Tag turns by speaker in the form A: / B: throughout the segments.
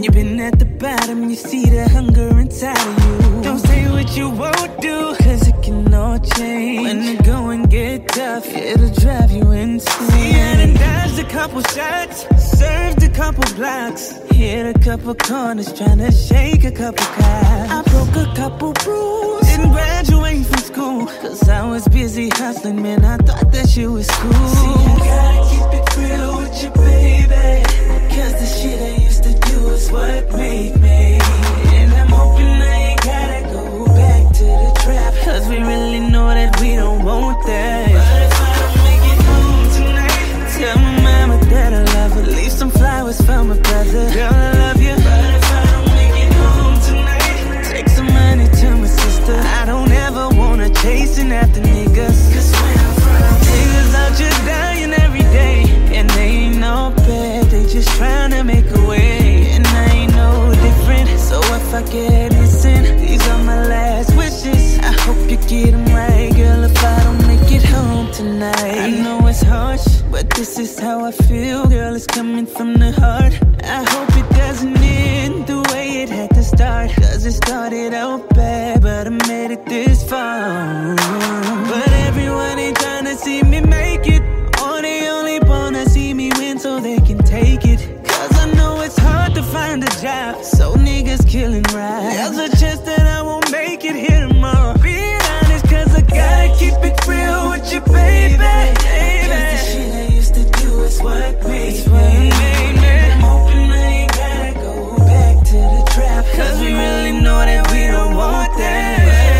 A: You've been at the bottom, you see the hunger inside of you. Don't say what you won't do, cause it can all change. When the going get tough, it'll drive you insane. See, I done dodged a couple shots, served a couple blocks, hit a couple corners, tryna shake a couple cops. I broke a couple rules, didn't graduate from school, cause I was busy hustling, man, I thought that shit was cool. See, I gotta keep it real with you, baby, cause the shit I used to do is what made me. And I'm hoping I ain't gotta go back to the trap, cause we really know that we don't want that. But if I don't make it home tonight, tell my mama that I love her, leave some flowers for my brother. Girl, I love you. But if I don't make it home tonight, take some money to my sister. I don't ever wanna chasing after niggas, cause when I'm from, niggas out just dying every day, and they ain't no bad, they just tryna make a way. And I ain't no different, so if I get missing, these are my last wishes. I hope you get them right, girl, if I don't make it home tonight. I know it's harsh, but this is how I feel, girl, it's coming from the heart. I hope it doesn't end the way it had to start, cause it started out bad, but I made it this far. But everyone ain't tryna see me make it, or they only wanna see me win so they can take it. Cause I know it's hard to find a job, so niggas killing rides. There's a chance that I won't make it here tomorrow. Being honest, cause I gotta keep it real with you, baby. Cause the shit I used to do is what made me. I'm hoping I ain't gotta go back to the trap, cause we really know that we don't want that.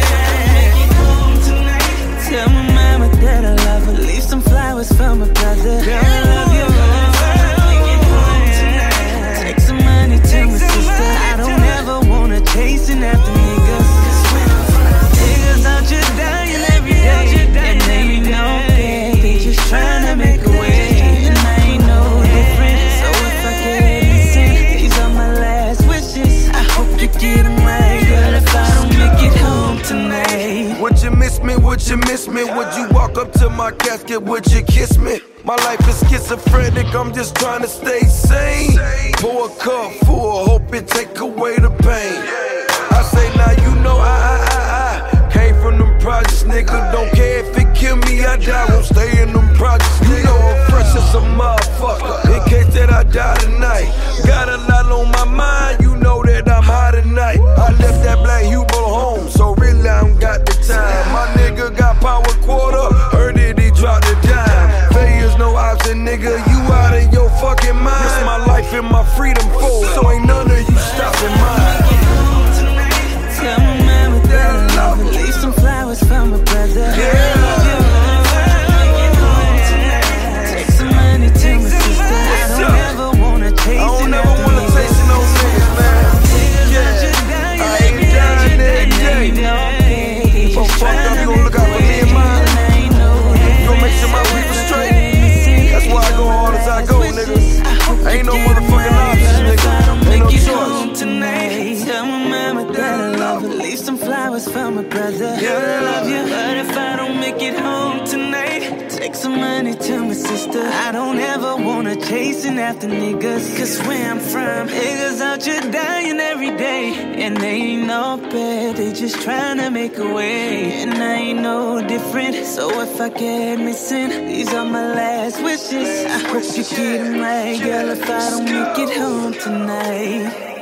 A: Tell my mama that I love her, leave some flowers for my brother. Girl, I love you. Take some money to my sister. I don't ever wanna chasing after niggas. Niggas out just dying every day, and they ain't no bad, they just tryna make a way. And I ain't no different, so if I get missing, these are my last wishes. I hope you get them right, girl, if I don't make it home tonight.
B: Would you miss me? Would you miss me? Would you walk up to my casket? Would you kiss me? My life is schizophrenic, I'm just trying to stay sane. Pour a cup full, hope it take away the pain. I say now you know I came from them projects, nigga. Don't care if it kill me, I die, won't stay in them projects. You know I'm fresh as a motherfucker, in case that I die tonight. Got a lot on my mind, you know that I'm high tonight. I left that black Hugo home, so really I don't got the time. My nigga got power quarter, heard it, he dropped a dime. Failure's no option, nigga, you out of your fucking mind. This my life and my freedom full, so ain't none of you stopping mine.
A: Tell my mama that I love her, leave some flowers for my brother.
B: Yeah.
A: Take some money to my sister. I don't ever wanna chase
B: I don't ever wanna chase no niggas, man. Yeah, I ain't dying every day. So fuck up, you gon' look out for me and mine. You gon' make sure my week is straight. That's why I go hard as I go, nigga. Ain't no motherfucking options, nigga. Ain't no choice.
A: Tell my mama that I love her, leave some flowers for my brother. Girl, I love you, but if I don't make it home tonight, take some money to my sister. I don't ever wanna chasing after niggas, cause where I'm from, niggas out just dying every day, and they ain't no bad, they just tryna make a way. And I ain't no different, so if I get missing, these are my last wishes. I hope you get them right, girl, if I don't make it home tonight.